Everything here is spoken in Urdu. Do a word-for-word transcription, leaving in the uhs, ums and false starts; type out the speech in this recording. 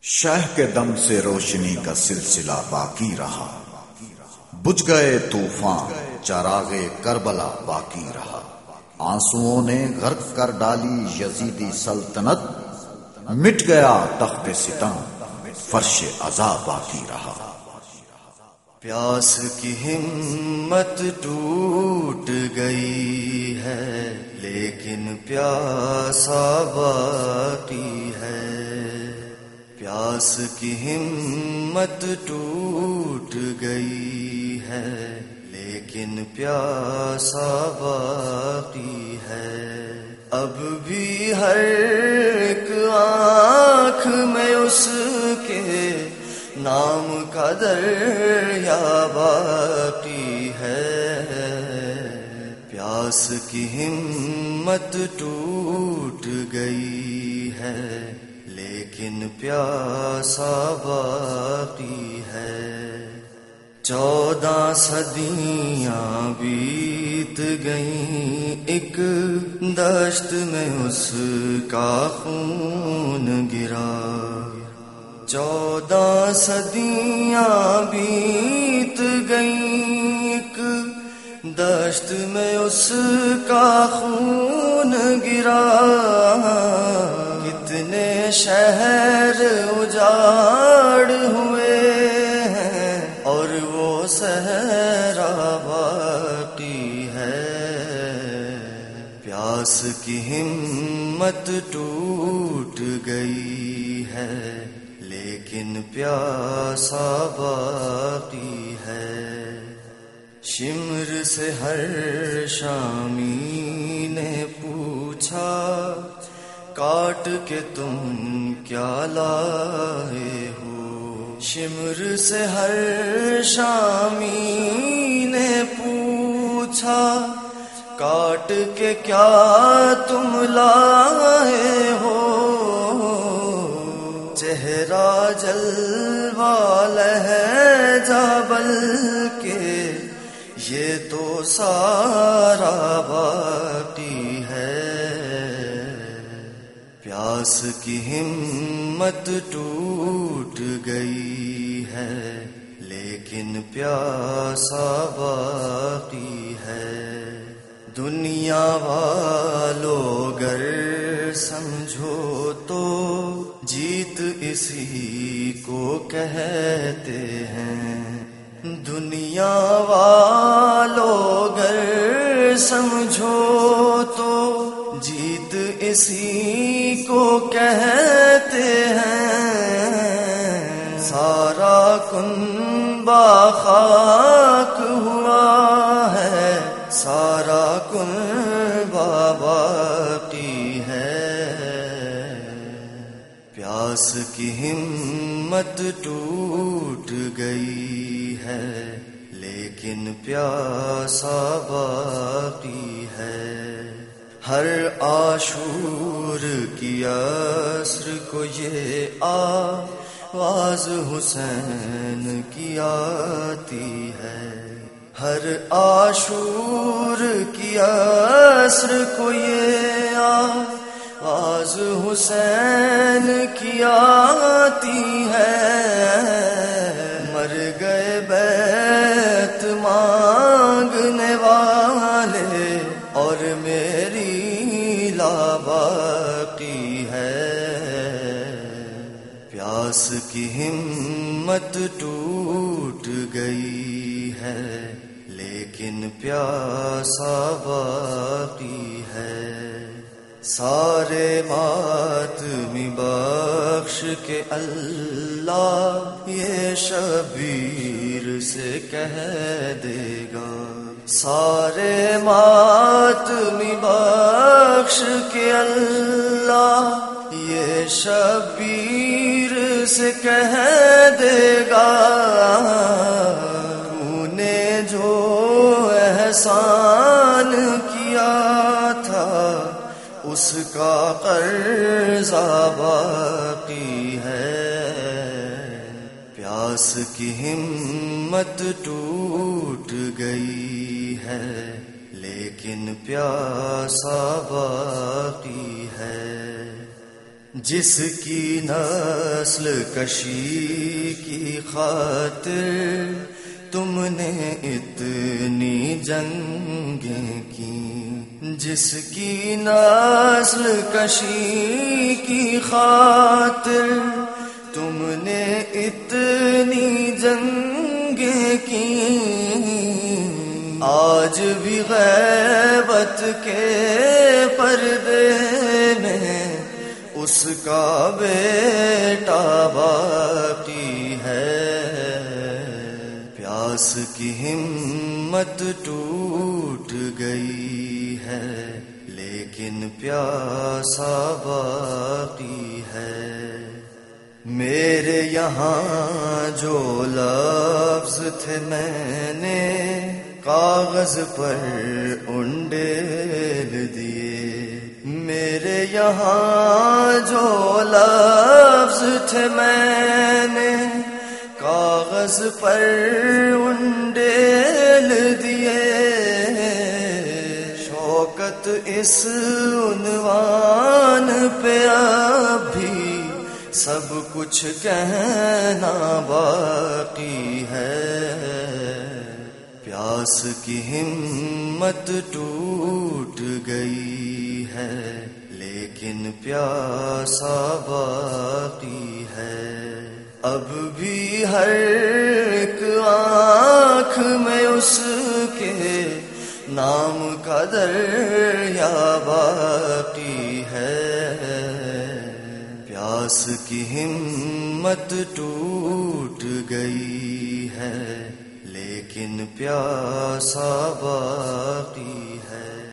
شہ کے دم سے روشنی کا سلسلہ باقی رہا، بجھ گئے طوفان چراغے کربلا باقی رہا۔ آنسوؤں نے غرق کر ڈالی یزیدی سلطنت، مٹ گیا تخت ستم فرش عزا باقی رہا۔ پیاس کی ہمت ٹوٹ گئی ہے لیکن پیاسا باقی ہے۔ پیاس کی ہمت ٹوٹ گئی ہے لیکن پیاسا باقی ہے۔ اب بھی ہر ایک آنکھ میں اس کے نام کا دریا باقی ہے۔ پیاس کی ہمت ٹوٹ گئی ہے لیکن پیاسا باقی ہے۔ چودہ صدیاں بیت گئیں، ایک دشت میں اس کا خون گرا۔ چودہ صدیاں بیت گئیں، ایک دشت میں اس کا خون گرا۔ کتنے شہر اجاڑ ہوئے ہیں اور وہ صحرا باقی ہے۔ پیاس کی ہمت ٹوٹ گئی ہے لیکن پیاسا باقی ہے۔ شمر سے ہر شامی نے پوچھا، کاٹ کے تم کیا لائے ہو۔ شمر سے ہر شامی نے پوچھا، کاٹ کے کیا تم لائے ہو۔ چہرہ جلوہ لہجہ بلکہ یہ تو سارا باقی ہے۔ پیاس کی ہمت ٹوٹ گئی ہے لیکن پیاسا باقی ہے۔ دنیا والو گر سمجھو تو جیت اسی کو کہتے ہیں۔ دنیا والو گر سمجھو تو جیت اسی کو کہتے ہیں۔ سارا کنبہ خاک ہوا ہے، سارا کنبہ باقی ہے۔ پیاس کی ہمت ٹوٹ گئی ہے لیکن پیاسا باقی ہے۔ ہر عاشور کی عصر کو یہ آواز حسین کی آتی ہے۔ ہر عاشور کی عصر کو یہ آواز حسین کی آتی ہے۔ مر گئے بیت مانگنے والے اور میری لا باقی ہے۔ پیاس کی ہمت ٹوٹ گئی ہے لیکن پیاسا باقی ہے۔ سارے ماتمی بخش کے اللہ یہ شبیر سے کہہ دے گا۔ سارے ماتمی بخش کے اللہ یہ شبیر سے کہہ دے گا۔ تو نے جو احسان کیا تھا اس کا قرضہ باقی ہے۔ پیاس کی ہمت ٹوٹ گئی ہے لیکن پیاسا باقی ہے۔ جس کی نسل کشی کی خاطر تم نے اتنی جنگیں کی، جس کی نسل کشی کی خاطر تم نے اتنی جنگیں کی، آج بھی غیبت کے پردے میں اس کا بیٹا باقی ہے۔ پیاس کی ہمت ٹوٹ گئی ہے لیکن پیاسا باقی ہے۔ میرے یہاں جو لفظ تھے میں نے کاغذ پر انڈیل دیے، میرے یہاں جو لفظ تھے میں نے کاغذ پر انڈیل دیے، شوکت اس عنوان پہ اب بھی سب کچھ کہنا باقی ہے۔ پیاس کی ہمت ٹوٹ گئی ہے لیکن پیاسا باقی ہے۔ اب بھی ہر ایک آنکھ میں اس کے نام کا دریا باقی ہے۔ پیاس کی ہمت ٹوٹ گئی ہے لیکن پیاسا باقی ہے۔